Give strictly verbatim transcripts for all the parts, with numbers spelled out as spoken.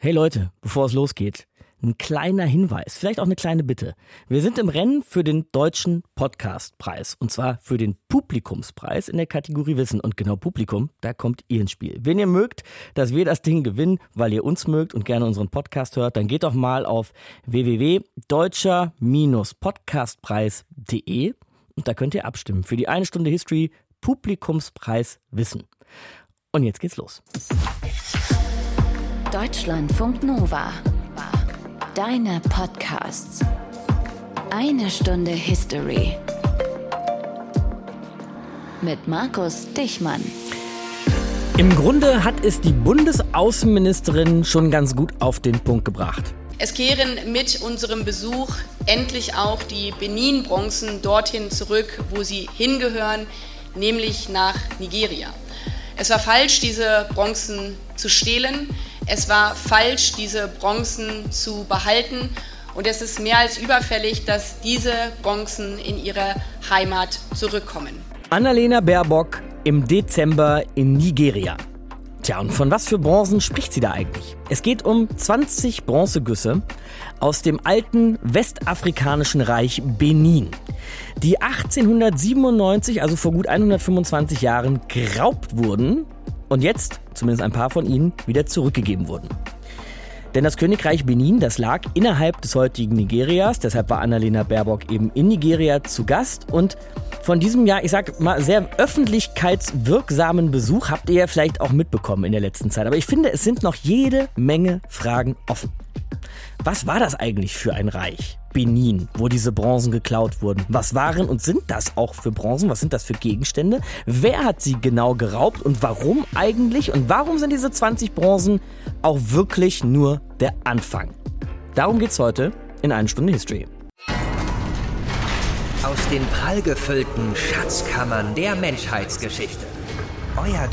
Hey Leute, bevor es losgeht, ein kleiner Hinweis, vielleicht auch eine kleine Bitte. Wir sind im Rennen für den Deutschen Podcastpreis und zwar für den Publikumspreis in der Kategorie Wissen. Und genau Publikum, da kommt ihr ins Spiel. Wenn ihr mögt, dass wir das Ding gewinnen, weil ihr uns mögt und gerne unseren Podcast hört, dann geht doch mal auf w w w punkt deutscher Podcastpreis punkt d e und da könnt ihr abstimmen für die eine Stunde History Publikumspreis Wissen. Und jetzt geht's los. Deutschlandfunk Nova. Deine Podcasts. Eine Stunde History. Mit Markus Dichmann. Im Grunde hat es die Bundesaußenministerin schon ganz gut auf den Punkt gebracht. Es kehren mit unserem Besuch endlich auch die Benin-Bronzen dorthin zurück, wo sie hingehören, nämlich nach Nigeria. Es war falsch, diese Bronzen zu stehlen. Es war falsch, diese Bronzen zu behalten. Und es ist mehr als überfällig, dass diese Bronzen in ihre Heimat zurückkommen. Annalena Baerbock im Dezember in Nigeria. Tja, und von was für Bronzen spricht sie da eigentlich? Es geht um zwanzig Bronzegüsse aus dem alten westafrikanischen Reich Benin, die achtzehnhundertsiebenundneunzig, also vor gut hundertfünfundzwanzig Jahren, geraubt wurden und jetzt, zumindest ein paar von ihnen, wieder zurückgegeben wurden. Denn das Königreich Benin, das lag innerhalb des heutigen Nigerias, deshalb war Annalena Baerbock eben in Nigeria zu Gast und von diesem Jahr, ich sag mal, sehr öffentlichkeitswirksamen Besuch habt ihr ja vielleicht auch mitbekommen in der letzten Zeit. Aber ich finde, es sind noch jede Menge Fragen offen. Was war das eigentlich für ein Reich, Benin, wo diese Bronzen geklaut wurden? Was waren und sind das auch für Bronzen? Was sind das für Gegenstände? Wer hat sie genau geraubt und warum eigentlich? Und warum sind diese zwanzig Bronzen auch wirklich nur der Anfang? Darum geht's heute in eine Stunde History. Aus den prallgefüllten Schatzkammern der Menschheitsgeschichte. Euer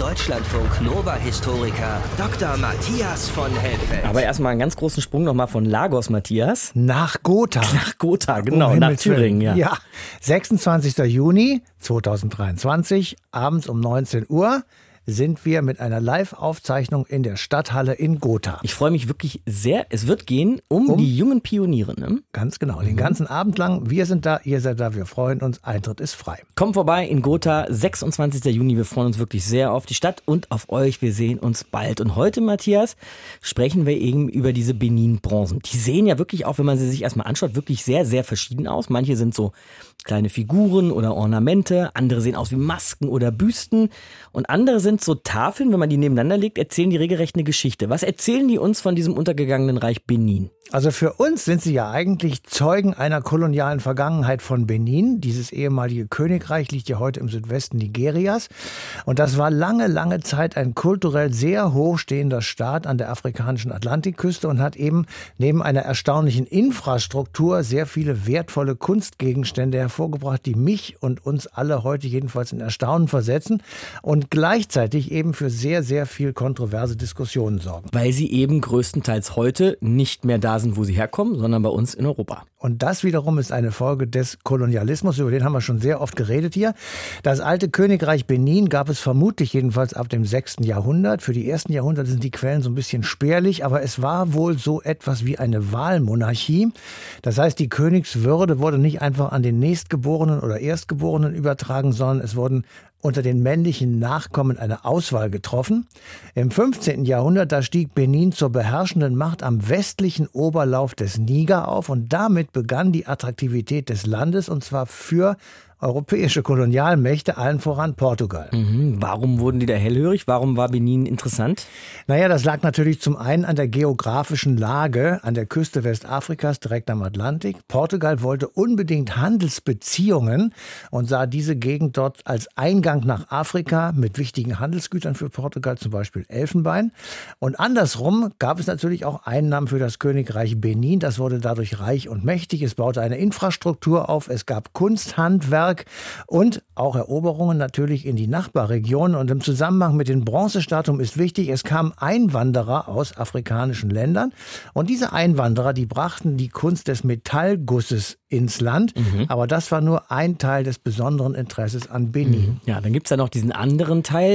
Deutschlandfunk-Nova-Historiker Doktor Matthias von Helfeld. Aber erstmal einen ganz großen Sprung nochmal von Lagos, Matthias. Nach Gotha. Nach Gotha, genau, um nach Thüringen. Ja. ja, sechsundzwanzigster Juni zweitausenddreiundzwanzig, abends um neunzehn Uhr. Sind wir mit einer Live-Aufzeichnung in der Stadthalle in Gotha. Ich freue mich wirklich sehr. Es wird gehen um, um die jungen Pioniere. Ne? Ganz genau, den ganzen Abend lang. Wir sind da, ihr seid da, wir freuen uns. Eintritt ist frei. Kommt vorbei in Gotha, sechsundzwanzigster Juni. Wir freuen uns wirklich sehr auf die Stadt und auf euch. Wir sehen uns bald. Und heute, Matthias, sprechen wir eben über diese Benin-Bronzen. Die sehen ja wirklich auch, wenn man sie sich erstmal anschaut, wirklich sehr, sehr verschieden aus. Manche sind so kleine Figuren oder Ornamente. Andere sehen aus wie Masken oder Büsten. Und andere sind so Tafeln, wenn man die nebeneinander legt, erzählen die regelrecht eine Geschichte. Was erzählen die uns von diesem untergegangenen Reich Benin? Also für uns sind sie ja eigentlich Zeugen einer kolonialen Vergangenheit von Benin. Dieses ehemalige Königreich liegt ja heute im Südwesten Nigerias. Und das war lange, lange Zeit ein kulturell sehr hochstehender Staat an der afrikanischen Atlantikküste und hat eben neben einer erstaunlichen Infrastruktur sehr viele wertvolle Kunstgegenstände hervorgebracht, die mich und uns alle heute jedenfalls in Erstaunen versetzen und gleichzeitig eben für sehr, sehr viel kontroverse Diskussionen sorgen. Weil sie eben größtenteils heute nicht mehr da sind, wo sie herkommen, sondern bei uns in Europa. Und das wiederum ist eine Folge des Kolonialismus, über den haben wir schon sehr oft geredet hier. Das alte Königreich Benin gab es vermutlich jedenfalls ab dem sechsten Jahrhundert. Für die ersten Jahrhunderte sind die Quellen so ein bisschen spärlich, aber es war wohl so etwas wie eine Wahlmonarchie. Das heißt, die Königswürde wurde nicht einfach an den Nächstgeborenen oder Erstgeborenen übertragen, sondern es wurden unter den männlichen Nachkommen eine Auswahl getroffen. Im fünfzehnten Jahrhundert, da stieg Benin zur beherrschenden Macht am westlichen Oberlauf des Niger auf und damit begann die Attraktivität des Landes und zwar für europäische Kolonialmächte, allen voran Portugal. Mhm. Warum wurden die da hellhörig? Warum war Benin interessant? Naja, das lag natürlich zum einen an der geografischen Lage an der Küste Westafrikas, direkt am Atlantik. Portugal wollte unbedingt Handelsbeziehungen und sah diese Gegend dort als Eingang nach Afrika mit wichtigen Handelsgütern für Portugal, zum Beispiel Elfenbein. Und andersrum gab es natürlich auch Einnahmen für das Königreich Benin. Das wurde dadurch reich und mächtig. Es baute eine Infrastruktur auf. Es gab Kunsthandwerk und auch Eroberungen natürlich in die Nachbarregionen. Und im Zusammenhang mit den Bronzestatuen ist wichtig, es kamen Einwanderer aus afrikanischen Ländern. Und diese Einwanderer, die brachten die Kunst des Metallgusses ins Land. Mhm. Aber das war nur ein Teil des besonderen Interesses an Benin. Mhm. Ja, dann gibt es ja noch diesen anderen Teil,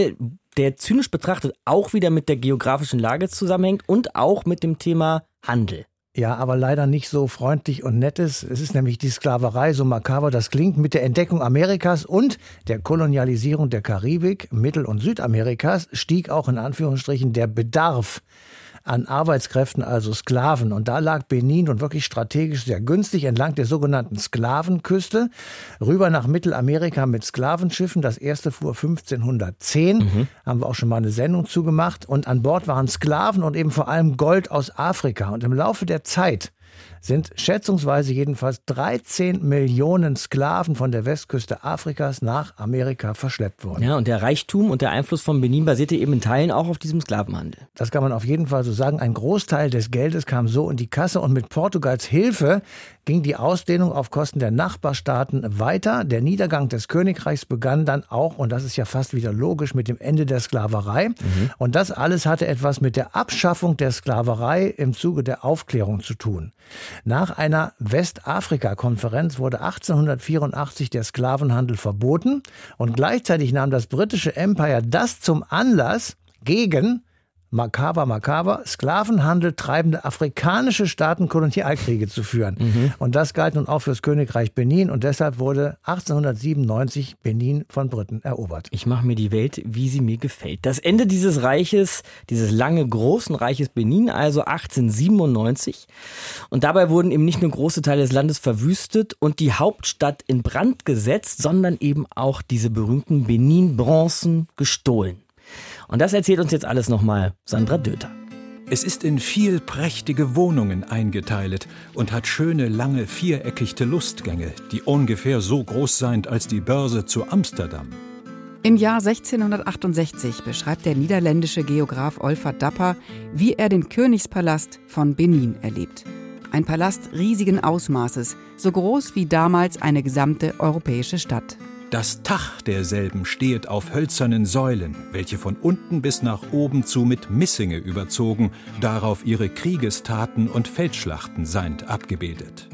der zynisch betrachtet auch wieder mit der geografischen Lage zusammenhängt und auch mit dem Thema Handel. Ja, aber leider nicht so freundlich und nett ist. Es ist nämlich die Sklaverei, so makaber das klingt, mit der Entdeckung Amerikas und der Kolonialisierung der Karibik, Mittel- und Südamerikas stieg auch in Anführungsstrichen der Bedarf an Arbeitskräften, also Sklaven. Und da lag Benin nun wirklich strategisch sehr günstig entlang der sogenannten Sklavenküste, rüber nach Mittelamerika mit Sklavenschiffen. Das erste fuhr fünfzehnhundertzehn, mhm. haben wir auch schon mal eine Sendung zugemacht. Und an Bord waren Sklaven und eben vor allem Gold aus Afrika. Und im Laufe der Zeit sind schätzungsweise jedenfalls dreizehn Millionen Sklaven von der Westküste Afrikas nach Amerika verschleppt worden. Ja, und der Reichtum und der Einfluss von Benin basierte eben in Teilen auch auf diesem Sklavenhandel. Das kann man auf jeden Fall so sagen. Ein Großteil des Geldes kam so in die Kasse und mit Portugals Hilfe ging die Ausdehnung auf Kosten der Nachbarstaaten weiter. Der Niedergang des Königreichs begann dann auch, und das ist ja fast wieder logisch, mit dem Ende der Sklaverei. Mhm. Und das alles hatte etwas mit der Abschaffung der Sklaverei im Zuge der Aufklärung zu tun. Nach einer Westafrika-Konferenz wurde achtzehnhundertvierundachtzig der Sklavenhandel verboten und gleichzeitig nahm das britische Empire das zum Anlass, gegen makaber, makaber, Sklavenhandel treibende afrikanische Staaten Kolonialkriege zu führen. Mhm. Und das galt nun auch fürs Königreich Benin und deshalb wurde achtzehnhundertsiebenundneunzig Benin von Briten erobert. Ich mache mir die Welt, wie sie mir gefällt. Das Ende dieses Reiches, dieses lange, großen Reiches Benin, also achtzehnhundertsiebenundneunzig. Und dabei wurden eben nicht nur große Teile des Landes verwüstet und die Hauptstadt in Brand gesetzt, sondern eben auch diese berühmten Benin-Bronzen gestohlen. Und das erzählt uns jetzt alles nochmal Sandra Döter. Es ist in viel prächtige Wohnungen eingeteilt und hat schöne, lange, viereckichte Lustgänge, die ungefähr so groß seien als die Börse zu Amsterdam. Im Jahr sechzehnhundertachtundsechzig beschreibt der niederländische Geograf Olfert Dapper, wie er den Königspalast von Benin erlebt. Ein Palast riesigen Ausmaßes, so groß wie damals eine gesamte europäische Stadt. Das Dach derselben stehet auf hölzernen Säulen, welche von unten bis nach oben zu mit Missinge überzogen, darauf ihre Kriegestaten und Feldschlachten seind abgebildet.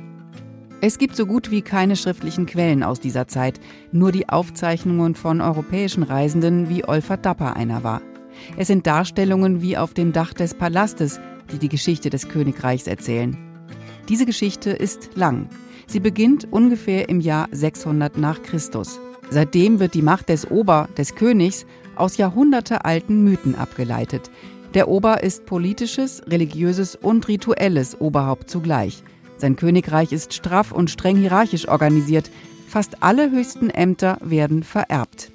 Es gibt so gut wie keine schriftlichen Quellen aus dieser Zeit, nur die Aufzeichnungen von europäischen Reisenden, wie Olfert Dapper einer war. Es sind Darstellungen wie auf dem Dach des Palastes, die die Geschichte des Königreichs erzählen. Diese Geschichte ist lang. Sie beginnt ungefähr im Jahr sechshundert nach Christus. Seitdem wird die Macht des Ober, des Königs, aus jahrhundertealten Mythen abgeleitet. Der Ober ist politisches, religiöses und rituelles Oberhaupt zugleich. Sein Königreich ist straff und streng hierarchisch organisiert. Fast alle höchsten Ämter werden vererbt.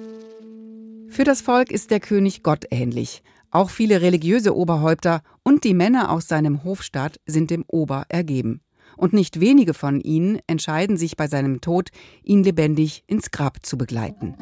Für das Volk ist der König gottähnlich. Auch viele religiöse Oberhäupter und die Männer aus seinem Hofstaat sind dem Ober ergeben. Und nicht wenige von ihnen entscheiden sich bei seinem Tod, ihn lebendig ins Grab zu begleiten.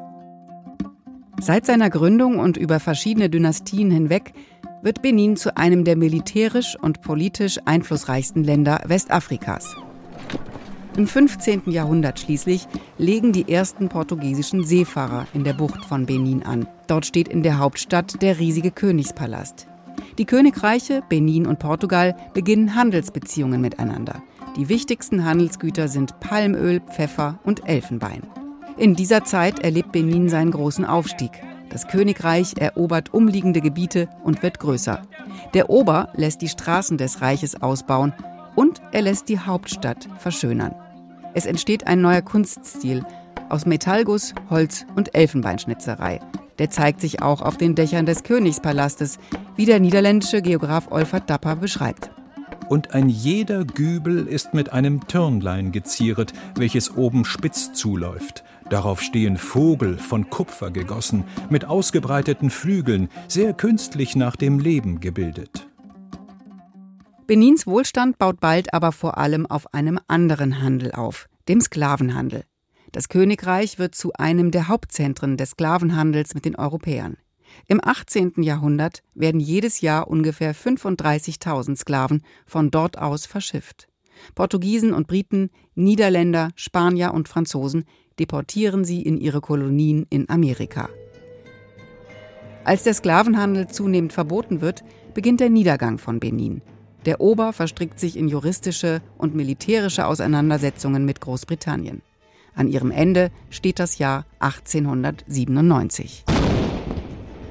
Seit seiner Gründung und über verschiedene Dynastien hinweg wird Benin zu einem der militärisch und politisch einflussreichsten Länder Westafrikas. Im fünfzehnten Jahrhundert schließlich legen die ersten portugiesischen Seefahrer in der Bucht von Benin an. Dort steht in der Hauptstadt der riesige Königspalast. Die Königreiche Benin und Portugal beginnen Handelsbeziehungen miteinander. Die wichtigsten Handelsgüter sind Palmöl, Pfeffer und Elfenbein. In dieser Zeit erlebt Benin seinen großen Aufstieg. Das Königreich erobert umliegende Gebiete und wird größer. Der Ober lässt die Straßen des Reiches ausbauen und er lässt die Hauptstadt verschönern. Es entsteht ein neuer Kunststil aus Metallguss, Holz und Elfenbeinschnitzerei. Der zeigt sich auch auf den Dächern des Königspalastes, wie der niederländische Geograf Olfert Dapper beschreibt. Und ein jeder Gübel ist mit einem Türmlein gezieret, welches oben spitz zuläuft. Darauf stehen Vogel von Kupfer gegossen, mit ausgebreiteten Flügeln, sehr künstlich nach dem Leben gebildet. Benins Wohlstand baut bald aber vor allem auf einem anderen Handel auf, dem Sklavenhandel. Das Königreich wird zu einem der Hauptzentren des Sklavenhandels mit den Europäern. Im achtzehnten Jahrhundert werden jedes Jahr ungefähr fünfunddreißigtausend Sklaven von dort aus verschifft. Portugiesen und Briten, Niederländer, Spanier und Franzosen deportieren sie in ihre Kolonien in Amerika. Als der Sklavenhandel zunehmend verboten wird, beginnt der Niedergang von Benin. Der Ober verstrickt sich in juristische und militärische Auseinandersetzungen mit Großbritannien. An ihrem Ende steht das Jahr achtzehnhundertsiebenundneunzig.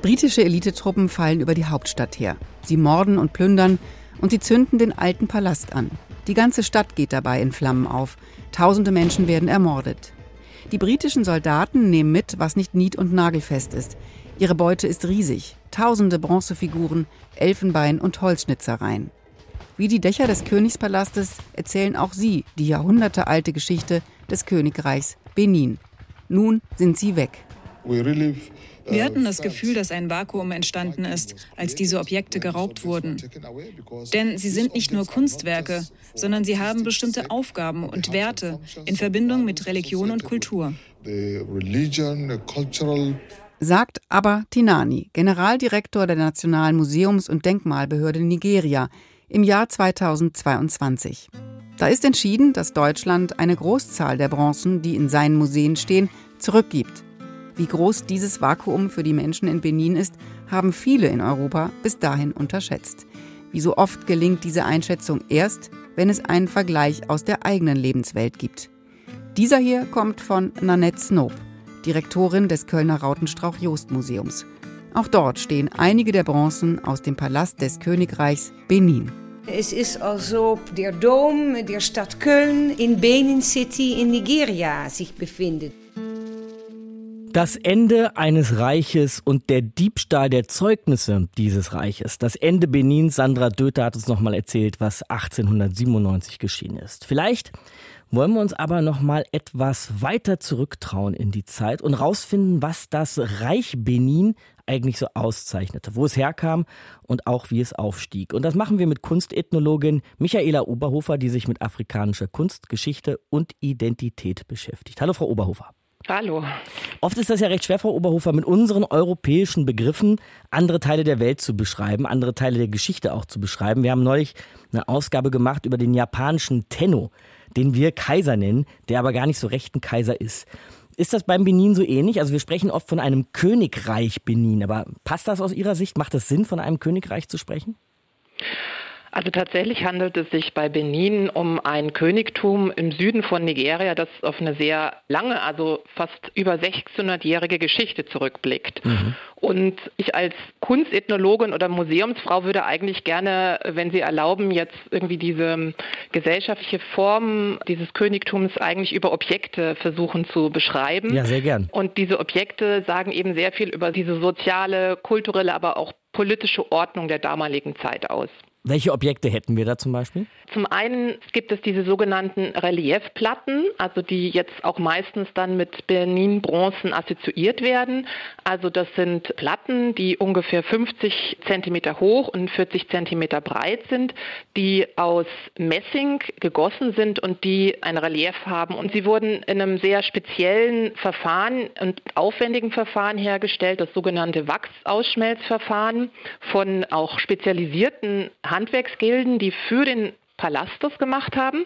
Britische Elitetruppen fallen über die Hauptstadt her. Sie morden und plündern und sie zünden den alten Palast an. Die ganze Stadt geht dabei in Flammen auf. Tausende Menschen werden ermordet. Die britischen Soldaten nehmen mit, was nicht nied- und nagelfest ist. Ihre Beute ist riesig. Tausende Bronzefiguren, Elfenbein und Holzschnitzereien. Wie die Dächer des Königspalastes erzählen auch sie die jahrhundertealte Geschichte des Königreichs Benin. Nun sind sie weg. Wir hatten das Gefühl, dass ein Vakuum entstanden ist, als diese Objekte geraubt wurden. Denn sie sind nicht nur Kunstwerke, sondern sie haben bestimmte Aufgaben und Werte in Verbindung mit Religion und Kultur. Sagt Abba Tinani, Generaldirektor der Nationalen Museums- und Denkmalbehörde Nigeria, im Jahr zweitausendzweiundzwanzig. Da ist entschieden, dass Deutschland eine Großzahl der Bronzen, die in seinen Museen stehen, zurückgibt. Wie groß dieses Vakuum für die Menschen in Benin ist, haben viele in Europa bis dahin unterschätzt. Wie so oft gelingt diese Einschätzung erst, wenn es einen Vergleich aus der eigenen Lebenswelt gibt. Dieser hier kommt von Nanette Snoop, Direktorin des Kölner Rautenstrauch-Jost-Museums. Auch dort stehen einige der Bronzen aus dem Palast des Königreichs Benin. Es ist also der Dom der Stadt Köln in Benin City in Nigeria sich befindet. Das Ende eines Reiches und der Diebstahl der Zeugnisse dieses Reiches. Das Ende Benins. Sandra Döther hat uns nochmal erzählt, was achtzehnhundertsiebenundneunzig geschehen ist. Vielleicht wollen wir uns aber noch mal etwas weiter zurücktrauen in die Zeit und rausfinden, was das Reich Benin eigentlich so auszeichnete, wo es herkam und auch wie es aufstieg. Und das machen wir mit Kunstethnologin Michaela Oberhofer, die sich mit afrikanischer Kunst, Geschichte und Identität beschäftigt. Hallo, Frau Oberhofer. Hallo. Oft ist das ja recht schwer, Frau Oberhofer, mit unseren europäischen Begriffen andere Teile der Welt zu beschreiben, andere Teile der Geschichte auch zu beschreiben. Wir haben neulich eine Ausgabe gemacht über den japanischen Tenno, den wir Kaiser nennen, der aber gar nicht so recht ein Kaiser ist. Ist das beim Benin so ähnlich? Also wir sprechen oft von einem Königreich Benin, aber passt das aus Ihrer Sicht? Macht es Sinn, von einem Königreich zu sprechen? Also tatsächlich handelt es sich bei Benin um ein Königtum im Süden von Nigeria, das auf eine sehr lange, also fast über sechshundertjährige Geschichte zurückblickt. Mhm. Und ich als Kunstethnologin oder Museumsfrau würde eigentlich gerne, wenn Sie erlauben, jetzt irgendwie diese gesellschaftliche Form dieses Königtums eigentlich über Objekte versuchen zu beschreiben. Ja, sehr gern. Und diese Objekte sagen eben sehr viel über diese soziale, kulturelle, aber auch politische Ordnung der damaligen Zeit aus. Welche Objekte hätten wir da zum Beispiel? Zum einen gibt es diese sogenannten Reliefplatten, also die jetzt auch meistens dann mit Benin-Bronzen assoziiert werden. Also das sind Platten, die ungefähr fünfzig Zentimeter hoch und vierzig Zentimeter breit sind, die aus Messing gegossen sind und die ein Relief haben. Und sie wurden in einem sehr speziellen Verfahren und aufwendigen Verfahren hergestellt, das sogenannte Wachsausschmelzverfahren von auch spezialisierten Handwerksgilden, die für den Palast das gemacht haben.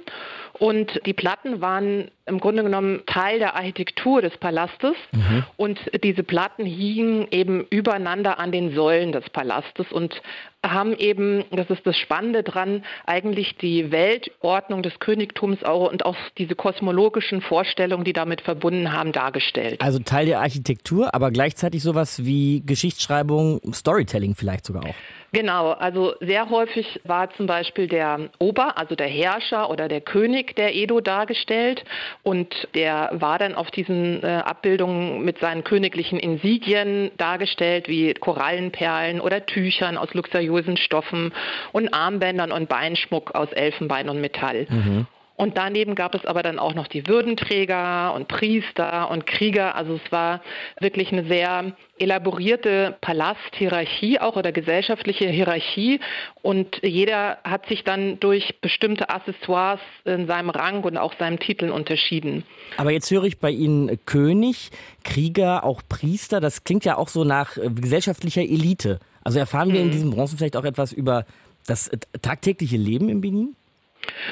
Und die Platten waren im Grunde genommen Teil der Architektur des Palastes. Mhm. Und diese Platten hingen eben übereinander an den Säulen des Palastes und haben eben, das ist das Spannende dran, eigentlich die Weltordnung des Königtums auch und auch diese kosmologischen Vorstellungen, die damit verbunden haben, dargestellt. Also Teil der Architektur, aber gleichzeitig sowas wie Geschichtsschreibung, Storytelling vielleicht sogar auch. Genau, also sehr häufig war zum Beispiel der Ober, also der Herrscher oder der König der Edo dargestellt und der war dann auf diesen äh, Abbildungen mit seinen königlichen Insigien dargestellt, wie Korallenperlen oder Tüchern aus luxuriösen Stoffen und Armbändern und Beinschmuck aus Elfenbein und Metall. Mhm. Und daneben gab es aber dann auch noch die Würdenträger und Priester und Krieger. Also es war wirklich eine sehr elaborierte Palasthierarchie auch oder gesellschaftliche Hierarchie. Und jeder hat sich dann durch bestimmte Accessoires in seinem Rang und auch seinem Titel unterschieden. Aber jetzt höre ich bei Ihnen König, Krieger, auch Priester. Das klingt ja auch so nach gesellschaftlicher Elite. Also erfahren wir hm. in diesen Bronzen vielleicht auch etwas über das tagtägliche Leben in Benin?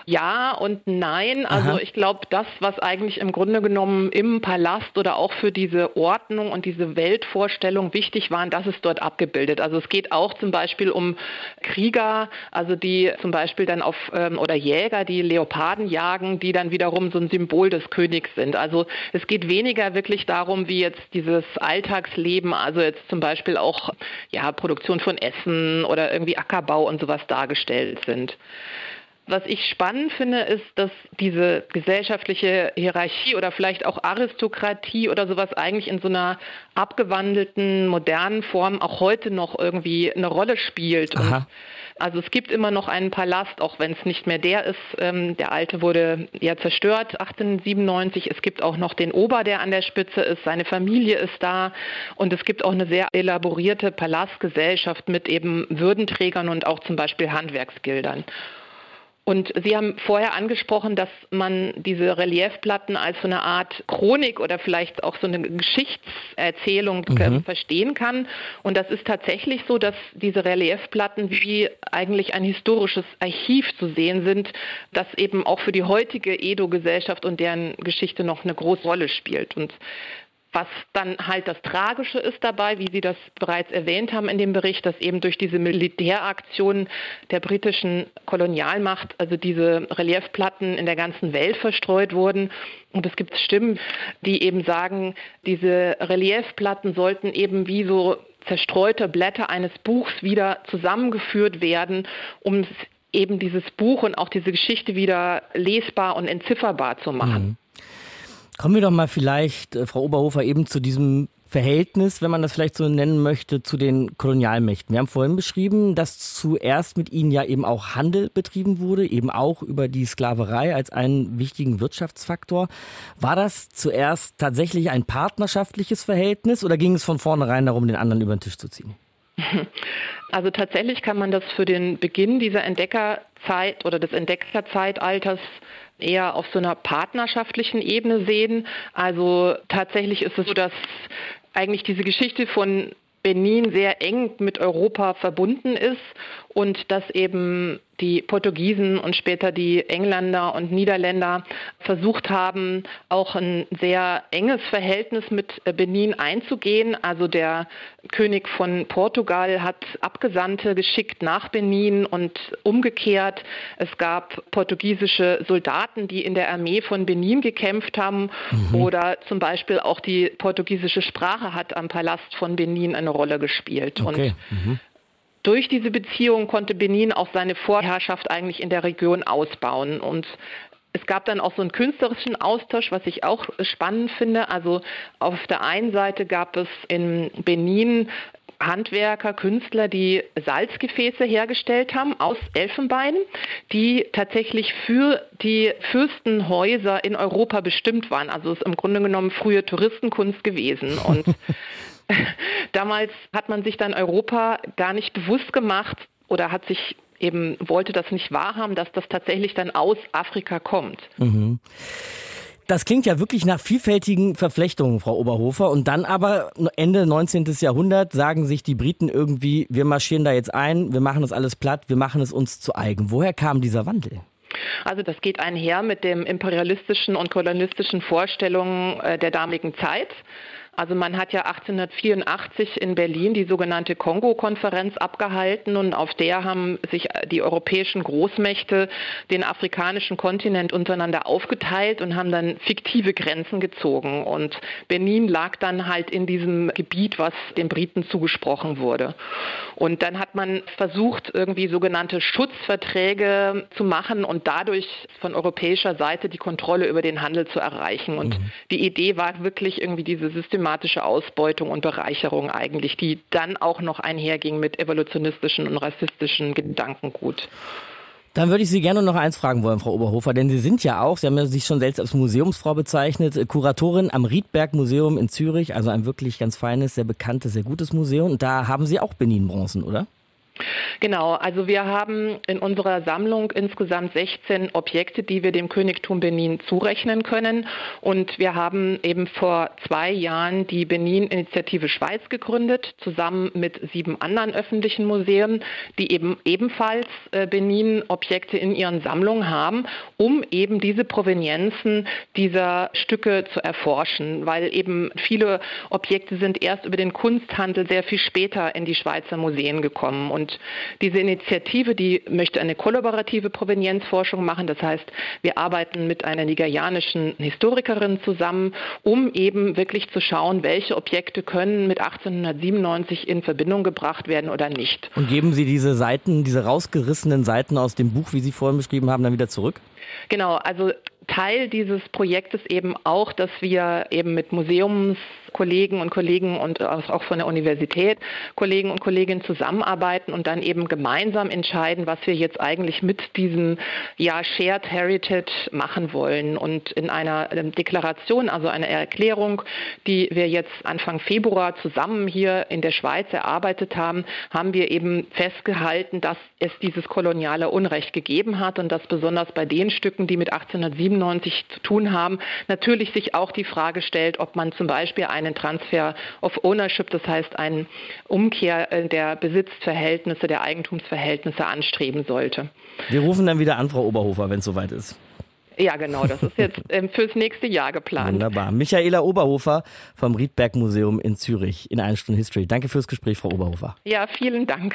Ja und nein. Also Aha. ich glaube, das, was eigentlich im Grunde genommen im Palast oder auch für diese Ordnung und diese Weltvorstellung wichtig waren, das ist dort abgebildet. Also es geht auch zum Beispiel um Krieger, also die zum Beispiel dann auf, ähm, oder Jäger, die Leoparden jagen, die dann wiederum so ein Symbol des Königs sind. Also es geht weniger wirklich darum, wie jetzt dieses Alltagsleben, also jetzt zum Beispiel auch ja, Produktion von Essen oder irgendwie Ackerbau und sowas dargestellt sind. Was ich spannend finde, ist, dass diese gesellschaftliche Hierarchie oder vielleicht auch Aristokratie oder sowas eigentlich in so einer abgewandelten, modernen Form auch heute noch irgendwie eine Rolle spielt. Und also es gibt immer noch einen Palast, auch wenn es nicht mehr der ist. Ähm, der alte wurde ja zerstört, achtzehnhundertsiebenundneunzig. Es gibt auch noch den Ober, der an der Spitze ist. Seine Familie ist da. Und es gibt auch eine sehr elaborierte Palastgesellschaft mit eben Würdenträgern und auch zum Beispiel Handwerksgildern. Und Sie haben vorher angesprochen, dass man diese Reliefplatten als so eine Art Chronik oder vielleicht auch so eine Geschichtserzählung mhm. äh, verstehen kann. Und das ist tatsächlich so, dass diese Reliefplatten wie eigentlich ein historisches Archiv zu sehen sind, das eben auch für die heutige Edo-Gesellschaft und deren Geschichte noch eine große Rolle spielt. Und was dann halt das Tragische ist dabei, wie Sie das bereits erwähnt haben in dem Bericht, dass eben durch diese Militäraktionen der britischen Kolonialmacht, also diese Reliefplatten in der ganzen Welt verstreut wurden. Und es gibt Stimmen, die eben sagen, diese Reliefplatten sollten eben wie so zerstreute Blätter eines Buchs wieder zusammengeführt werden, um eben dieses Buch und auch diese Geschichte wieder lesbar und entzifferbar zu machen. Mhm. Kommen wir doch mal vielleicht, äh, Frau Oberhofer, eben zu diesem Verhältnis, wenn man das vielleicht so nennen möchte, zu den Kolonialmächten. Wir haben vorhin beschrieben, dass zuerst mit ihnen ja eben auch Handel betrieben wurde, eben auch über die Sklaverei als einen wichtigen Wirtschaftsfaktor. War das zuerst tatsächlich ein partnerschaftliches Verhältnis oder ging es von vornherein darum, den anderen über den Tisch zu ziehen? Also tatsächlich kann man das für den Beginn dieser Entdeckerzeit oder des Entdeckerzeitalters eher auf so einer partnerschaftlichen Ebene sehen. Also tatsächlich ist es so, dass eigentlich diese Geschichte von Benin sehr eng mit Europa verbunden ist und dass eben die Portugiesen und später die Engländer und Niederländer versucht haben, auch ein sehr enges Verhältnis mit Benin einzugehen. Also der König von Portugal hat Abgesandte geschickt nach Benin und umgekehrt. Es gab portugiesische Soldaten, die in der Armee von Benin gekämpft haben. Mhm. Oder zum Beispiel auch die portugiesische Sprache hat am Palast von Benin eine Rolle gespielt. Okay. Und mhm. durch diese Beziehung konnte Benin auch seine Vorherrschaft eigentlich in der Region ausbauen. Und es gab dann auch so einen künstlerischen Austausch, was ich auch spannend finde. Also auf der einen Seite gab es in Benin Handwerker, Künstler, die Salzgefäße hergestellt haben aus Elfenbein, die tatsächlich für die Fürstenhäuser in Europa bestimmt waren. Also es ist im Grunde genommen frühe Touristenkunst gewesen. Und damals hat man sich dann Europa gar nicht bewusst gemacht oder hat sich eben, wollte das nicht wahrhaben, dass das tatsächlich dann aus Afrika kommt. Mhm. Das klingt ja wirklich nach vielfältigen Verflechtungen, Frau Oberhofer. Und dann aber Ende neunzehnten. Jahrhundert sagen sich die Briten irgendwie, wir marschieren da jetzt ein, wir machen das alles platt, wir machen es uns zu eigen. Woher kam dieser Wandel? Also das geht einher mit den imperialistischen und kolonialistischen Vorstellungen der damaligen Zeit. Also man hat ja achtzehnhundertvierundachtzig in Berlin die sogenannte Kongo-Konferenz abgehalten und auf der haben sich die europäischen Großmächte den afrikanischen Kontinent untereinander aufgeteilt und haben dann fiktive Grenzen gezogen. Und Benin lag dann halt in diesem Gebiet, was den Briten zugesprochen wurde. Und dann hat man versucht, irgendwie sogenannte Schutzverträge zu machen und dadurch von europäischer Seite die Kontrolle über den Handel zu erreichen. Und mhm. die Idee war wirklich irgendwie diese systematische Ausbeutung und Bereicherung eigentlich, die dann auch noch einherging mit evolutionistischen und rassistischen Gedankengut. Dann würde ich Sie gerne noch eins fragen wollen, Frau Oberhofer, denn Sie sind ja auch, Sie haben ja sich schon selbst als Museumsfrau bezeichnet, Kuratorin am Riedberg Museum in Zürich, also ein wirklich ganz feines, sehr bekanntes, sehr gutes Museum. Und da haben Sie auch Benin-Bronzen, oder? Genau, also wir haben in unserer Sammlung insgesamt sechzehn Objekte, die wir dem Königtum Benin zurechnen können. Und wir haben eben vor zwei Jahren die Benin-Initiative Schweiz gegründet, zusammen mit sieben anderen öffentlichen Museen, die eben ebenfalls äh, Benin-Objekte in ihren Sammlungen haben, um eben diese Provenienzen dieser Stücke zu erforschen, weil eben viele Objekte sind erst über den Kunsthandel sehr viel später in die Schweizer Museen gekommen. Und Und diese Initiative, die möchte eine kollaborative Provenienzforschung machen. Das heißt, wir arbeiten mit einer nigerianischen Historikerin zusammen, um eben wirklich zu schauen, welche Objekte können mit achtzehnhundertsiebenundneunzig in Verbindung gebracht werden oder nicht. Und geben Sie diese Seiten, diese rausgerissenen Seiten aus dem Buch, wie Sie vorhin beschrieben haben, dann wieder zurück? Genau, also Teil dieses Projektes eben auch, dass wir eben mit Museumskollegen und Kollegen und auch von der Universität Kollegen und Kolleginnen zusammenarbeiten und dann eben gemeinsam entscheiden, was wir jetzt eigentlich mit diesem ja, Shared Heritage machen wollen. Und in einer Deklaration, also einer Erklärung, die wir jetzt Anfang Februar zusammen hier in der Schweiz erarbeitet haben, haben wir eben festgehalten, dass es dieses koloniale Unrecht gegeben hat und dass besonders bei den Stücken, die mit achtzehnhundertsiebenundneunzig zu tun haben, natürlich sich auch die Frage stellt, ob man zum Beispiel einen Transfer of Ownership, das heißt eine Umkehr der Besitzverhältnisse, der Eigentumsverhältnisse anstreben sollte. Wir rufen dann wieder an, Frau Oberhofer, wenn es soweit ist. Ja, genau, das ist jetzt ähm, fürs nächste Jahr geplant. Wunderbar. Michaela Oberhofer vom Riedberg Museum in Zürich in einer Stunde History. Danke fürs Gespräch, Frau Oberhofer. Ja, vielen Dank.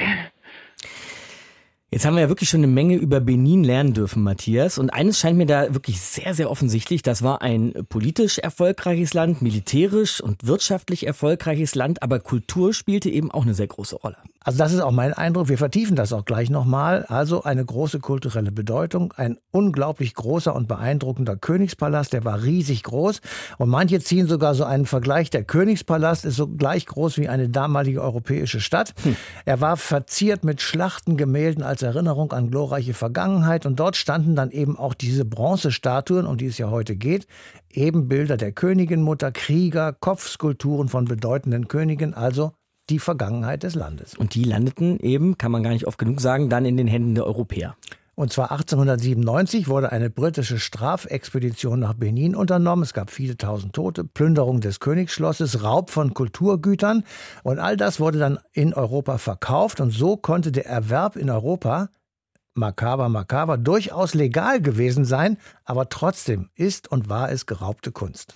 Jetzt haben wir ja wirklich schon eine Menge über Benin lernen dürfen, Matthias. Und eines scheint mir da wirklich sehr, sehr offensichtlich. Das war ein politisch erfolgreiches Land, militärisch und wirtschaftlich erfolgreiches Land. Aber Kultur spielte eben auch eine sehr große Rolle. Also das ist auch mein Eindruck. Wir vertiefen das auch gleich nochmal. Also eine große kulturelle Bedeutung. Ein unglaublich großer und beeindruckender Königspalast. Der war riesig groß. Und manche ziehen sogar so einen Vergleich. Der Königspalast ist so gleich groß wie eine damalige europäische Stadt. Hm. Er war verziert mit Schlachten, Gemälden als Erinnerung an glorreiche Vergangenheit. Und dort standen dann eben auch diese Bronzestatuen, um die es ja heute geht. Ebenbilder der Königinmutter, Krieger, Kopfskulpturen von bedeutenden Königen, also die Vergangenheit des Landes. Und die landeten eben, kann man gar nicht oft genug sagen, dann in den Händen der Europäer. Und zwar achtzehnhundertsiebenundneunzig wurde eine britische Strafexpedition nach Benin unternommen. Es gab viele tausend Tote, Plünderung des Königsschlosses, Raub von Kulturgütern. Und all das wurde dann in Europa verkauft. Und so konnte der Erwerb in Europa, makaber, makaber, durchaus legal gewesen sein. Aber trotzdem ist und war es geraubte Kunst.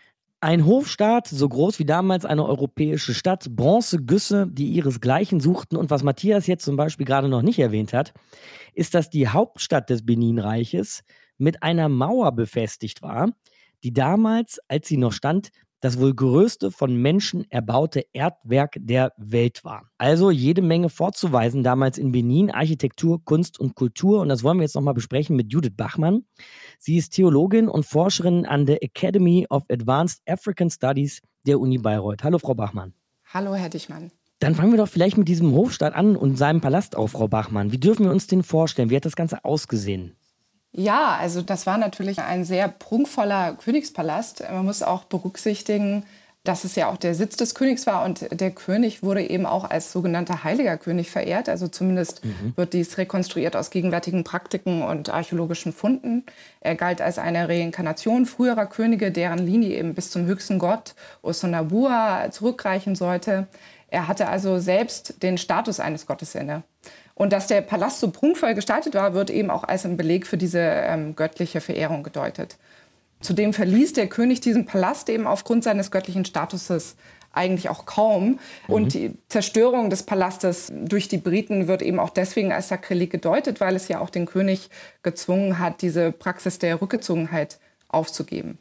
Ein Hofstaat, so groß wie damals eine europäische Stadt, Bronzegüsse, die ihresgleichen suchten. Und was Matthias jetzt zum Beispiel gerade noch nicht erwähnt hat, ist, dass die Hauptstadt des Benin-Reiches mit einer Mauer befestigt war, die damals, als sie noch stand, das wohl größte von Menschen erbaute Erdwerk der Welt war. Also jede Menge vorzuweisen damals in Benin, Architektur, Kunst und Kultur. Und das wollen wir jetzt nochmal besprechen mit Judith Bachmann. Sie ist Theologin und Forscherin an der Academy of Advanced African Studies der Uni Bayreuth. Hallo, Frau Bachmann. Hallo, Herr Dichmann. Dann fangen wir doch vielleicht mit diesem Hofstaat an und seinem Palast auf, Frau Bachmann. Wie dürfen wir uns den vorstellen? Wie hat das Ganze ausgesehen? Ja, also das war natürlich ein sehr prunkvoller Königspalast. Man muss auch berücksichtigen, dass es ja auch der Sitz des Königs war und der König wurde eben auch als sogenannter heiliger König verehrt. Also zumindest mhm. wird dies rekonstruiert aus gegenwärtigen Praktiken und archäologischen Funden. Er galt als eine Reinkarnation früherer Könige, deren Linie eben bis zum höchsten Gott Osonabua zurückreichen sollte. Er hatte also selbst den Status eines Gottes inne. Und dass der Palast so prunkvoll gestaltet war, wird eben auch als ein Beleg für diese ähm, göttliche Verehrung gedeutet. Zudem verließ der König diesen Palast eben aufgrund seines göttlichen Statuses eigentlich auch kaum. Mhm. Und die Zerstörung des Palastes durch die Briten wird eben auch deswegen als Sakrileg gedeutet, weil es ja auch den König gezwungen hat, diese Praxis der Rückgezogenheit aufzugeben.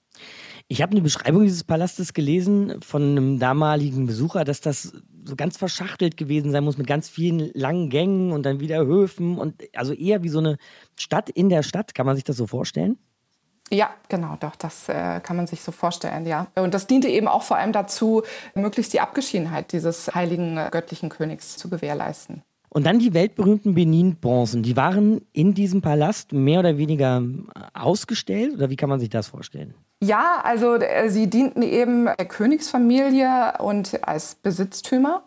Ich habe eine Beschreibung dieses Palastes gelesen von einem damaligen Besucher, dass das so ganz verschachtelt gewesen sein muss mit ganz vielen langen Gängen und dann wieder Höfen und also eher wie so eine Stadt in der Stadt. Kann man sich das so vorstellen? Ja, genau, doch, das äh, kann man sich so vorstellen, ja. Und das diente eben auch vor allem dazu, möglichst die Abgeschiedenheit dieses heiligen äh, göttlichen Königs zu gewährleisten. Und dann die weltberühmten Benin-Bronzen. Die waren in diesem Palast mehr oder weniger ausgestellt? Oder wie kann man sich das vorstellen? Ja, also äh, sie dienten eben der Königsfamilie und als Besitztümer.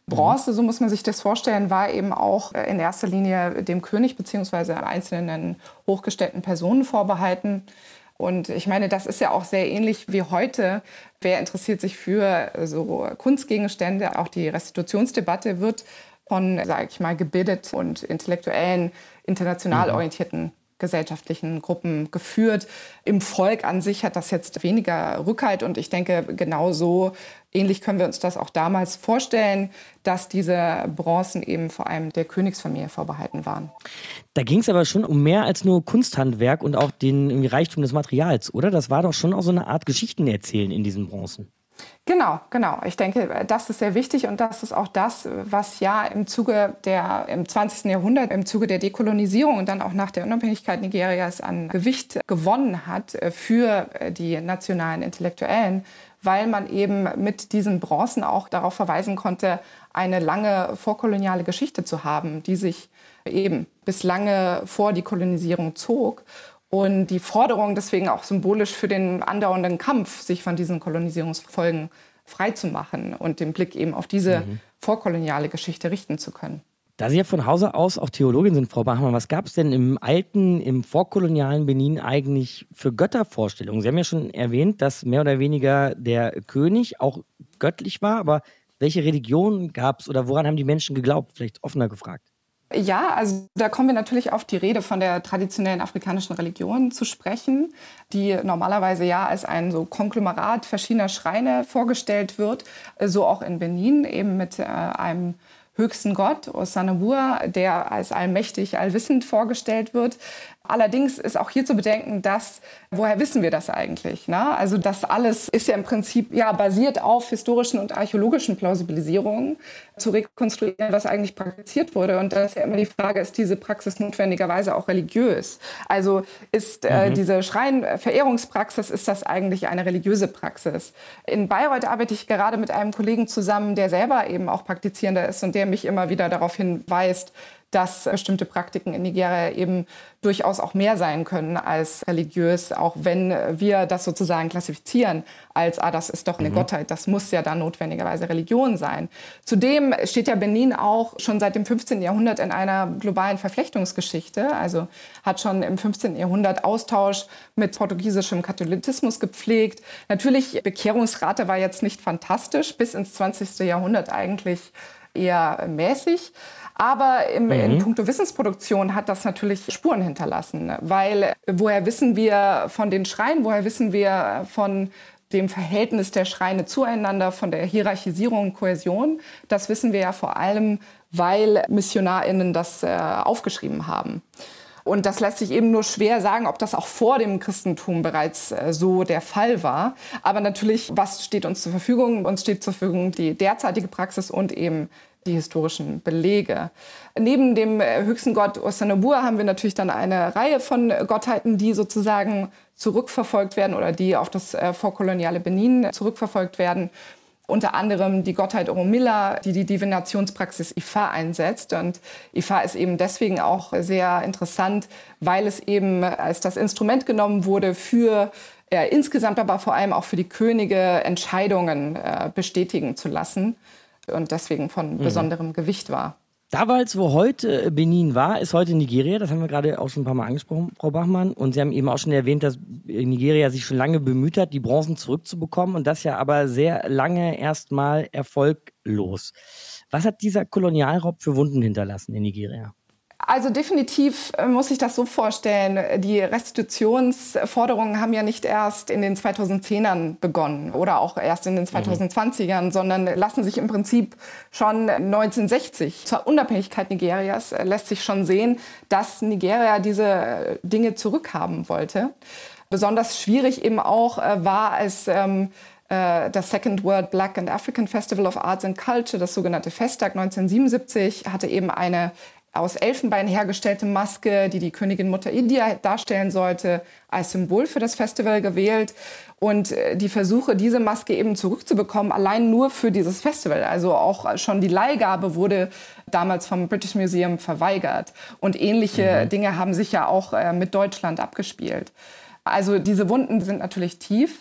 Bronze, so muss man sich das vorstellen, war eben auch in erster Linie dem König bzw. einzelnen hochgestellten Personen vorbehalten. Und ich meine, das ist ja auch sehr ähnlich wie heute. Wer interessiert sich für so Kunstgegenstände? Auch die Restitutionsdebatte wird von, sage ich mal, gebildet und intellektuellen, international mhm. orientierten gesellschaftlichen Gruppen geführt. Im Volk an sich hat das jetzt weniger Rückhalt. Und ich denke, genauso ähnlich können wir uns das auch damals vorstellen, dass diese Bronzen eben vor allem der Königsfamilie vorbehalten waren. Da ging es aber schon um mehr als nur Kunsthandwerk und auch den Reichtum des Materials, oder? Das war doch schon auch so eine Art Geschichtenerzählen in diesen Bronzen. Genau, genau. Ich denke, das ist sehr wichtig und das ist auch das, was ja im Zuge der, im zwanzigsten Jahrhundert, im Zuge der Dekolonisierung und dann auch nach der Unabhängigkeit Nigerias an Gewicht gewonnen hat für die nationalen Intellektuellen, weil man eben mit diesen Bronzen auch darauf verweisen konnte, eine lange vorkoloniale Geschichte zu haben, die sich eben bis lange vor die Kolonisierung zog. Und die Forderung deswegen auch symbolisch für den andauernden Kampf, sich von diesen Kolonisierungsfolgen freizumachen und den Blick eben auf diese mhm. vorkoloniale Geschichte richten zu können. Da Sie ja von Hause aus auch Theologin sind, Frau Bachmann, was gab es denn im alten, im vorkolonialen Benin eigentlich für Göttervorstellungen? Sie haben ja schon erwähnt, dass mehr oder weniger der König auch göttlich war, aber welche Religion gab es oder woran haben die Menschen geglaubt? Vielleicht offener gefragt. Ja, also da kommen wir natürlich auf die Rede von der traditionellen afrikanischen Religion zu sprechen, die normalerweise ja als ein so Konglomerat verschiedener Schreine vorgestellt wird, so auch in Benin eben mit äh, einem höchsten Gott, Osanabua, der als allmächtig, allwissend vorgestellt wird. Allerdings ist auch hier zu bedenken, dass, woher wissen wir das eigentlich? Ne? Also das alles ist ja im Prinzip ja, basiert auf historischen und archäologischen Plausibilisierungen zu rekonstruieren, was eigentlich praktiziert wurde. Und da ist ja immer die Frage, ist diese Praxis notwendigerweise auch religiös? Also ist äh, mhm. diese Schreinverehrungspraxis, ist das eigentlich eine religiöse Praxis? In Bayreuth arbeite ich gerade mit einem Kollegen zusammen, der selber eben auch Praktizierender ist und der mich immer wieder darauf hinweist, dass bestimmte Praktiken in Nigeria eben durchaus auch mehr sein können als religiös, auch wenn wir das sozusagen klassifizieren als, ah, das ist doch eine mhm. Gottheit, das muss ja dann notwendigerweise Religion sein. Zudem steht ja Benin auch schon seit dem fünfzehnten Jahrhundert in einer globalen Verflechtungsgeschichte, also hat schon im fünfzehnten Jahrhundert Austausch mit portugiesischem Katholizismus gepflegt. Natürlich, Bekehrungsrate war jetzt nicht fantastisch, bis ins zwanzigsten Jahrhundert eigentlich eher mäßig. Aber im, mhm. in puncto Wissensproduktion hat das natürlich Spuren hinterlassen. Weil woher wissen wir von den Schreinen, woher wissen wir von dem Verhältnis der Schreine zueinander, von der Hierarchisierung und Kohäsion? Das wissen wir ja vor allem, weil MissionarInnen das äh, aufgeschrieben haben. Und das lässt sich eben nur schwer sagen, ob das auch vor dem Christentum bereits äh, so der Fall war. Aber natürlich, was steht uns zur Verfügung? Uns steht zur Verfügung die derzeitige Praxis und eben die historischen Belege. Neben dem höchsten Gott Osanabua haben wir natürlich dann eine Reihe von Gottheiten, die sozusagen zurückverfolgt werden oder die auf das äh, vorkoloniale Benin zurückverfolgt werden. Unter anderem die Gottheit Oromilla, die die Divinationspraxis Ifa einsetzt. Und Ifa ist eben deswegen auch sehr interessant, weil es eben als das Instrument genommen wurde für äh, insgesamt, aber vor allem auch für die Könige Entscheidungen äh, bestätigen zu lassen. Und deswegen von besonderem mhm. Gewicht war. Damals, wo heute Benin war, ist heute Nigeria. Das haben wir gerade auch schon ein paar Mal angesprochen, Frau Bachmann. Und Sie haben eben auch schon erwähnt, dass Nigeria sich schon lange bemüht hat, die Bronzen zurückzubekommen. Und das ja aber sehr lange erstmal erfolglos. Was hat dieser Kolonialraub für Wunden hinterlassen in Nigeria? Also definitiv muss ich das so vorstellen, die Restitutionsforderungen haben ja nicht erst in den zweitausendzehnern begonnen oder auch erst in den zweitausendzwanzigern, mhm. sondern lassen sich im Prinzip schon neunzehnhundertsechzig, zur Unabhängigkeit Nigerias, lässt sich schon sehen, dass Nigeria diese Dinge zurückhaben wollte. Besonders schwierig eben auch war, als ähm, das Second World Black and African Festival of Arts and Culture, das sogenannte Festtag neunzehnhundertsiebenundsiebzig, hatte eben eine aus Elfenbein hergestellte Maske, die die Königin Mutter India darstellen sollte, als Symbol für das Festival gewählt. Und die Versuche, diese Maske eben zurückzubekommen, allein nur für dieses Festival, also auch schon die Leihgabe wurde damals vom British Museum verweigert. Und ähnliche mhm. Dinge haben sich ja auch mit Deutschland abgespielt. Also diese Wunden sind natürlich tief.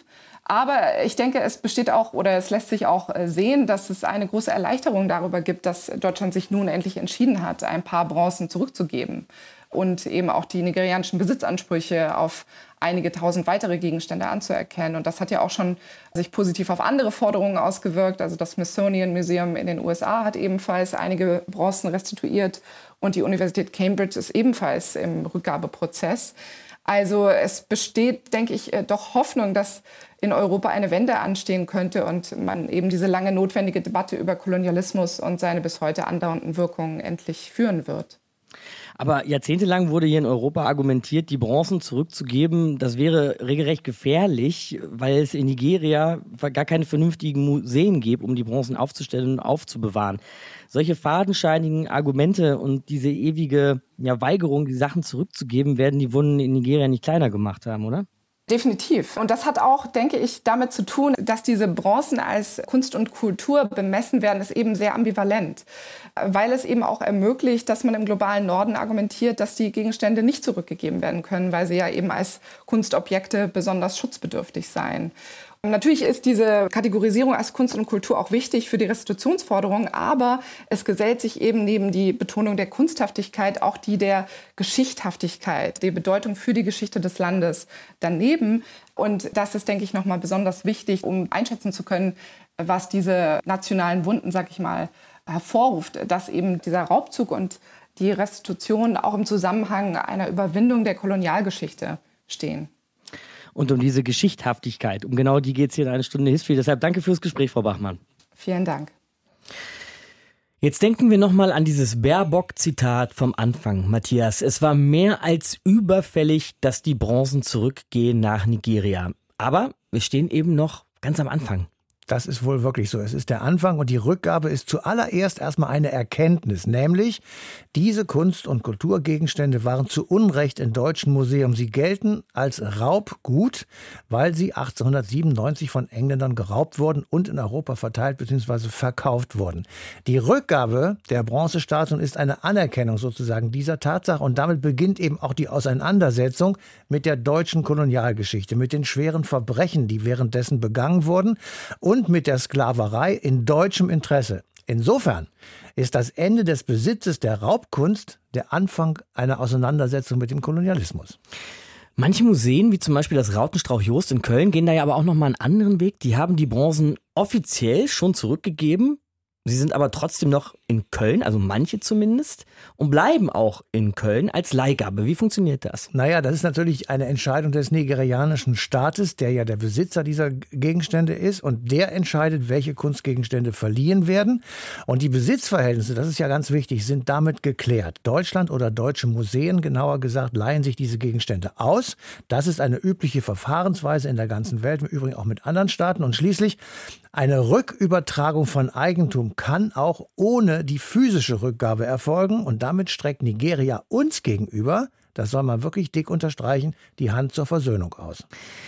Aber ich denke, es besteht auch oder es lässt sich auch sehen, dass es eine große Erleichterung darüber gibt, dass Deutschland sich nun endlich entschieden hat, ein paar Bronzen zurückzugeben und eben auch die nigerianischen Besitzansprüche auf einige tausend weitere Gegenstände anzuerkennen. Und das hat ja auch schon sich positiv auf andere Forderungen ausgewirkt. Also das Smithsonian Museum in den U S A hat ebenfalls einige Bronzen restituiert und die Universität Cambridge ist ebenfalls im Rückgabeprozess. Also es besteht, denke ich, doch Hoffnung, dass in Europa eine Wende anstehen könnte und man eben diese lange notwendige Debatte über Kolonialismus und seine bis heute andauernden Wirkungen endlich führen wird. Aber jahrzehntelang wurde hier in Europa argumentiert, die Bronzen zurückzugeben, das wäre regelrecht gefährlich, weil es in Nigeria gar keine vernünftigen Museen gibt, um die Bronzen aufzustellen und aufzubewahren. Solche fadenscheinigen Argumente und diese ewige ja, Weigerung, die Sachen zurückzugeben, werden die Wunden in Nigeria nicht kleiner gemacht haben, oder? Definitiv. Und das hat auch, denke ich, damit zu tun, dass diese Bronzen als Kunst und Kultur bemessen werden, ist eben sehr ambivalent. Weil es eben auch ermöglicht, dass man im globalen Norden argumentiert, dass die Gegenstände nicht zurückgegeben werden können, weil sie ja eben als Kunstobjekte besonders schutzbedürftig seien. Und natürlich ist diese Kategorisierung als Kunst und Kultur auch wichtig für die Restitutionsforderung, aber es gesellt sich eben neben die Betonung der Kunsthaftigkeit auch die der Geschichthaftigkeit, die Bedeutung für die Geschichte des Landes daneben. Und das ist, denke ich, nochmal besonders wichtig, um einschätzen zu können, was diese nationalen Wunden, sag ich mal, hervorruft, dass eben dieser Raubzug und die Restitution auch im Zusammenhang einer Überwindung der Kolonialgeschichte stehen. Und um diese Geschichthaftigkeit, um genau die geht es hier in einer Stunde History. Deshalb danke fürs Gespräch, Frau Bachmann. Vielen Dank. Jetzt denken wir nochmal an dieses Baerbock-Zitat vom Anfang, Matthias. Es war mehr als überfällig, dass die Bronzen zurückgehen nach Nigeria. Aber wir stehen eben noch ganz am Anfang. Das ist wohl wirklich so. Es ist der Anfang und die Rückgabe ist zuallererst erstmal eine Erkenntnis, nämlich diese Kunst- und Kulturgegenstände waren zu Unrecht in deutschen Museen. Sie gelten als Raubgut, weil sie achtzehnhundertsiebenundneunzig von Engländern geraubt wurden und in Europa verteilt bzw. verkauft wurden. Die Rückgabe der Bronzestatuen ist eine Anerkennung sozusagen dieser Tatsache und damit beginnt eben auch die Auseinandersetzung mit der deutschen Kolonialgeschichte, mit den schweren Verbrechen, die währenddessen begangen wurden und und mit der Sklaverei in deutschem Interesse. Insofern ist das Ende des Besitzes der Raubkunst der Anfang einer Auseinandersetzung mit dem Kolonialismus. Manche Museen, wie zum Beispiel das Rautenstrauch Jost in Köln, gehen da ja aber auch noch mal einen anderen Weg. Die haben die Bronzen offiziell schon zurückgegeben. Sie sind aber trotzdem noch in Köln, also manche zumindest, und bleiben auch in Köln als Leihgabe. Wie funktioniert das? Naja, das ist natürlich eine Entscheidung des nigerianischen Staates, der ja der Besitzer dieser Gegenstände ist. Und der entscheidet, welche Kunstgegenstände verliehen werden. Und die Besitzverhältnisse, das ist ja ganz wichtig, sind damit geklärt. Deutschland oder deutsche Museen, genauer gesagt, leihen sich diese Gegenstände aus. Das ist eine übliche Verfahrensweise in der ganzen Welt, im Übrigen auch mit anderen Staaten. Und schließlich eine Rückübertragung von Eigentum kann auch ohne die physische Rückgabe erfolgen. Und damit streckt Nigeria uns gegenüber, das soll man wirklich dick unterstreichen, die Hand zur Versöhnung aus.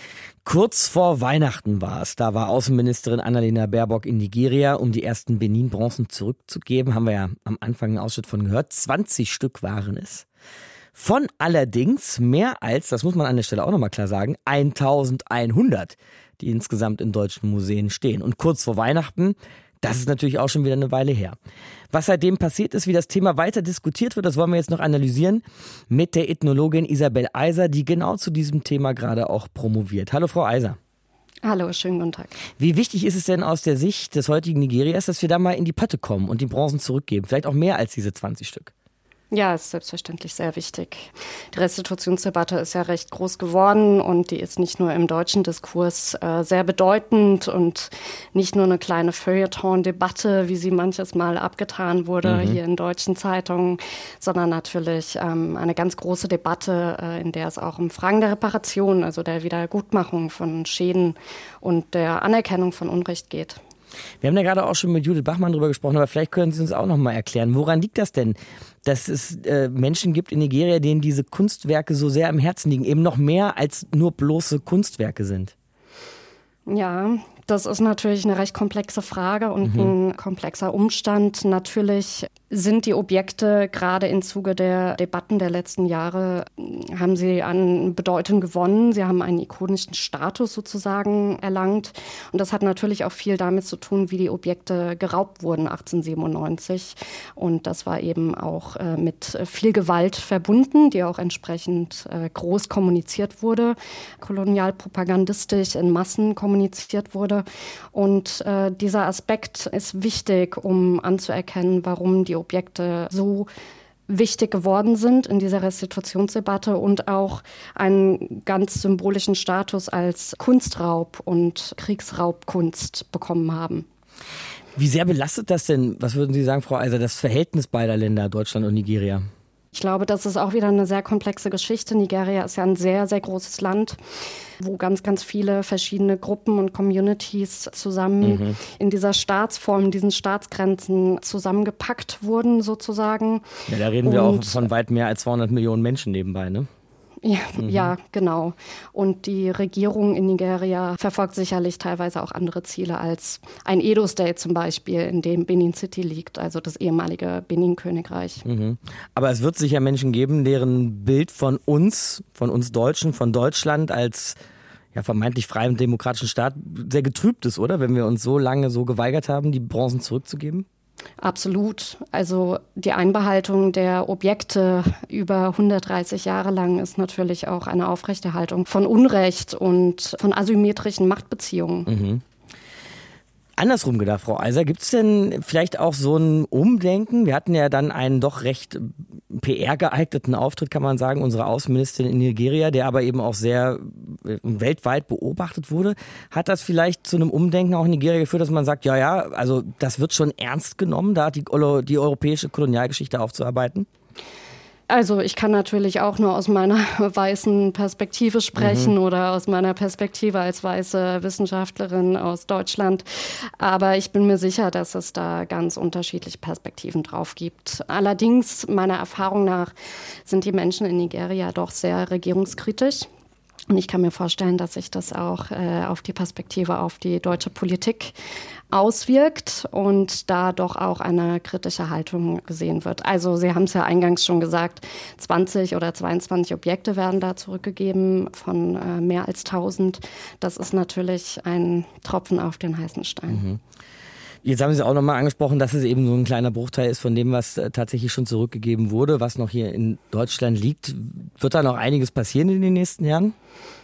Kurz vor Weihnachten war es. Da war Außenministerin Annalena Baerbock in Nigeria, um die ersten Benin-Bronzen zurückzugeben. Haben wir ja am Anfang einen Ausschnitt von gehört. zwanzig Stück waren es. Von allerdings mehr als, das muss man an der Stelle auch nochmal klar sagen, eintausendeinhundert, die insgesamt in deutschen Museen stehen. Und kurz vor Weihnachten, das ist natürlich auch schon wieder eine Weile her. Was seitdem passiert ist, wie das Thema weiter diskutiert wird, das wollen wir jetzt noch analysieren mit der Ethnologin Isabel Eiser, die genau zu diesem Thema gerade auch promoviert. Hallo Frau Eiser. Hallo, schönen guten Tag. Wie wichtig ist es denn aus der Sicht des heutigen Nigerias, dass wir da mal in die Pötte kommen und die Bronzen zurückgeben? Vielleicht auch mehr als diese zwanzig Stück. Ja, ist selbstverständlich sehr wichtig. Die Restitutionsdebatte ist ja recht groß geworden und die ist nicht nur im deutschen Diskurs äh, sehr bedeutend und nicht nur eine kleine Feuilleton-Debatte, wie sie manches Mal abgetan wurde mhm. hier in deutschen Zeitungen, sondern natürlich ähm, eine ganz große Debatte, äh, in der es auch um Fragen der Reparation, also der Wiedergutmachung von Schäden und der Anerkennung von Unrecht geht. Wir haben ja gerade auch schon mit Judith Bachmann drüber gesprochen, aber vielleicht können Sie uns auch noch mal erklären, woran liegt das denn, dass es äh, Menschen gibt in Nigeria, denen diese Kunstwerke so sehr am Herzen liegen, eben noch mehr als nur bloße Kunstwerke sind? Ja, das ist natürlich eine recht komplexe Frage und mhm. ein komplexer Umstand. Natürlich sind die Objekte gerade im Zuge der Debatten der letzten Jahre, haben sie an Bedeutung gewonnen. Sie haben einen ikonischen Status sozusagen erlangt. Und das hat natürlich auch viel damit zu tun, wie die Objekte geraubt wurden achtzehnhundertsiebenundneunzig. Und das war eben auch äh, mit viel Gewalt verbunden, die auch entsprechend äh, groß kommuniziert wurde, kolonialpropagandistisch in Massen kommuniziert wurde. Und äh, dieser Aspekt ist wichtig, um anzuerkennen, warum die Objekte so wichtig geworden sind in dieser Restitutionsdebatte und auch einen ganz symbolischen Status als Kunstraub und Kriegsraubkunst bekommen haben. Wie sehr belastet das denn, was würden Sie sagen, Frau Eiser, das Verhältnis beider Länder, Deutschland und Nigeria? Ich glaube, das ist auch wieder eine sehr komplexe Geschichte. Nigeria ist ja ein sehr, sehr großes Land, wo ganz, ganz viele verschiedene Gruppen und Communities zusammen mhm. in dieser Staatsform, diesen Staatsgrenzen zusammengepackt wurden sozusagen. Ja, da reden wir und, auch von weit mehr als zweihundert Millionen Menschen nebenbei, ne? Ja, mhm. ja, genau. Und die Regierung in Nigeria verfolgt sicherlich teilweise auch andere Ziele als ein Edo-State zum Beispiel, in dem Benin City liegt, also das ehemalige Benin-Königreich. Mhm. Aber es wird sicher Menschen geben, deren Bild von uns, von uns Deutschen, von Deutschland als ja, vermeintlich freien demokratischen Staat sehr getrübt ist, oder? Wenn wir uns so lange so geweigert haben, die Bronzen zurückzugeben? Absolut. Also die Einbehaltung der Objekte über hundertdreißig Jahre lang ist natürlich auch eine Aufrechterhaltung von Unrecht und von asymmetrischen Machtbeziehungen. Mhm. Andersrum gedacht, Frau Eiser, gibt es denn vielleicht auch so ein Umdenken? Wir hatten ja dann einen doch recht P R-geeigneten Auftritt, kann man sagen, unserer Außenministerin in Nigeria, der aber eben auch sehr weltweit beobachtet wurde. Hat das vielleicht zu einem Umdenken auch in Nigeria geführt, dass man sagt, ja, ja, also das wird schon ernst genommen, da die, die europäische Kolonialgeschichte aufzuarbeiten? Also ich kann natürlich auch nur aus meiner weißen Perspektive sprechen mhm. oder aus meiner Perspektive als weiße Wissenschaftlerin aus Deutschland. Aber ich bin mir sicher, dass es da ganz unterschiedliche Perspektiven drauf gibt. Allerdings, meiner Erfahrung nach, sind die Menschen in Nigeria doch sehr regierungskritisch. Und ich kann mir vorstellen, dass sich das auch äh, auf die Perspektive auf die deutsche Politik auswirkt und da doch auch eine kritische Haltung gesehen wird. Also Sie haben es ja eingangs schon gesagt, zwanzig oder zweiundzwanzig Objekte werden da zurückgegeben von äh, mehr als tausend. Das ist natürlich ein Tropfen auf den heißen Stein. Mhm. Jetzt haben Sie auch nochmal angesprochen, dass es eben so ein kleiner Bruchteil ist von dem, was tatsächlich schon zurückgegeben wurde, was noch hier in Deutschland liegt. Wird da noch einiges passieren in den nächsten Jahren?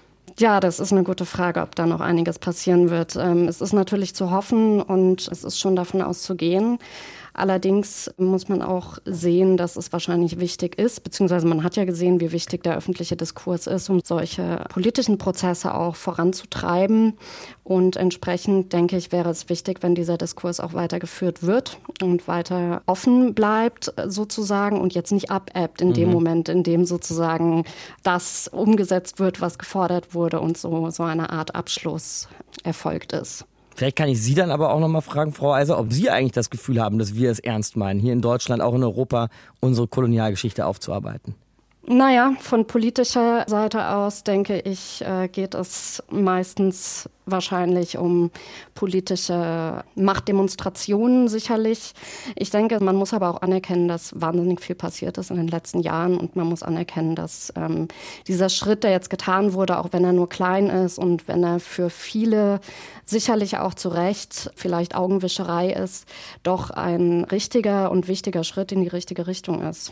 Ja, das ist eine gute Frage, ob da noch einiges passieren wird. Ähm, es ist natürlich zu hoffen und es ist schon davon auszugehen. Allerdings muss man auch sehen, dass es wahrscheinlich wichtig ist, beziehungsweise man hat ja gesehen, wie wichtig der öffentliche Diskurs ist, um solche politischen Prozesse auch voranzutreiben. Und entsprechend, denke ich, wäre es wichtig, wenn dieser Diskurs auch weitergeführt wird und weiter offen bleibt sozusagen und jetzt nicht abebbt in mhm. dem Moment, in dem sozusagen das umgesetzt wird, was gefordert wurde und so, so eine Art Abschluss erfolgt ist. Vielleicht kann ich Sie dann aber auch noch mal fragen, Frau Eiser, ob Sie eigentlich das Gefühl haben, dass wir es ernst meinen, hier in Deutschland, auch in Europa, unsere Kolonialgeschichte aufzuarbeiten. Naja, von politischer Seite aus, denke ich, geht es meistens wahrscheinlich um politische Machtdemonstrationen sicherlich. Ich denke, man muss aber auch anerkennen, dass wahnsinnig viel passiert ist in den letzten Jahren und man muss anerkennen, dass ähm, dieser Schritt, der jetzt getan wurde, auch wenn er nur klein ist und wenn er für viele sicherlich auch zu Recht vielleicht Augenwischerei ist, doch ein richtiger und wichtiger Schritt in die richtige Richtung ist.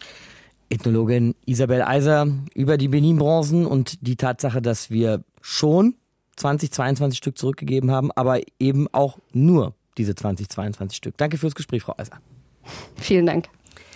Ethnologin Isabel Eiser über die Benin-Bronzen und die Tatsache, dass wir schon zwanzig, zweiundzwanzig Stück zurückgegeben haben, aber eben auch nur diese zwanzig, zweiundzwanzig Stück. Danke fürs Gespräch, Frau Eiser. Vielen Dank.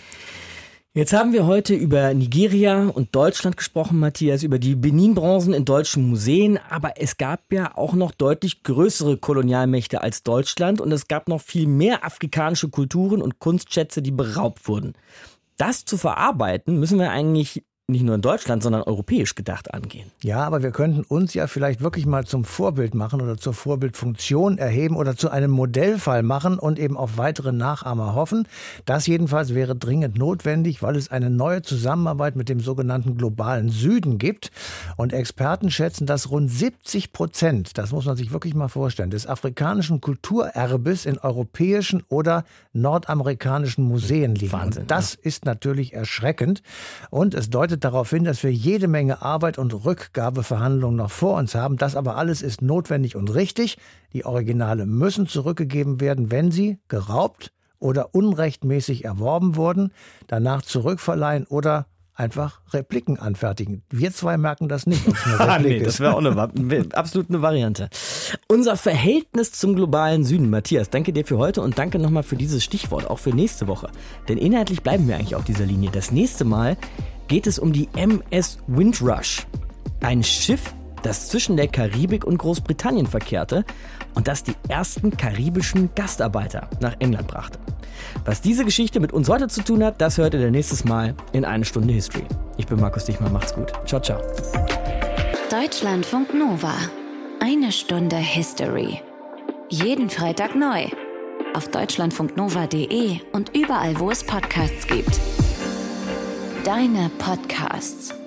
Jetzt haben wir heute über Nigeria und Deutschland gesprochen, Matthias, über die Benin-Bronzen in deutschen Museen. Aber es gab ja auch noch deutlich größere Kolonialmächte als Deutschland und es gab noch viel mehr afrikanische Kulturen und Kunstschätze, die beraubt wurden. Das zu verarbeiten, müssen wir eigentlich nicht nur in Deutschland, sondern europäisch gedacht angehen. Ja, aber wir könnten uns ja vielleicht wirklich mal zum Vorbild machen oder zur Vorbildfunktion erheben oder zu einem Modellfall machen und eben auf weitere Nachahmer hoffen. Das jedenfalls wäre dringend notwendig, weil es eine neue Zusammenarbeit mit dem sogenannten globalen Süden gibt. Und Experten schätzen, dass rund siebzig Prozent, das muss man sich wirklich mal vorstellen, des afrikanischen Kulturerbes in europäischen oder nordamerikanischen Museen liegen. Wahnsinn, und das ja. ist natürlich erschreckend. Und es deutet darauf hin, dass wir jede Menge Arbeit und Rückgabeverhandlungen noch vor uns haben. Das aber alles ist notwendig und richtig. Die Originale müssen zurückgegeben werden, wenn sie geraubt oder unrechtmäßig erworben wurden, danach zurückverleihen oder einfach Repliken anfertigen. Wir zwei merken das nicht. Ah, nee, das wäre auch eine, absolut eine Variante. Unser Verhältnis zum globalen Süden. Matthias, danke dir für heute und danke nochmal für dieses Stichwort, auch für nächste Woche. Denn inhaltlich bleiben wir eigentlich auf dieser Linie. Das nächste Mal geht es um die M S Windrush. Ein Schiff, das zwischen der Karibik und Großbritannien verkehrte und das die ersten karibischen Gastarbeiter nach England brachte. Was diese Geschichte mit uns heute zu tun hat, das hört ihr nächstes Mal in Eine Stunde History. Ich bin Markus Dichmann, macht's gut. Ciao, ciao. Deutschlandfunk Nova. Eine Stunde History. Jeden Freitag neu. Auf deutschlandfunknova punkt de und überall, wo es Podcasts gibt. Deine Podcasts.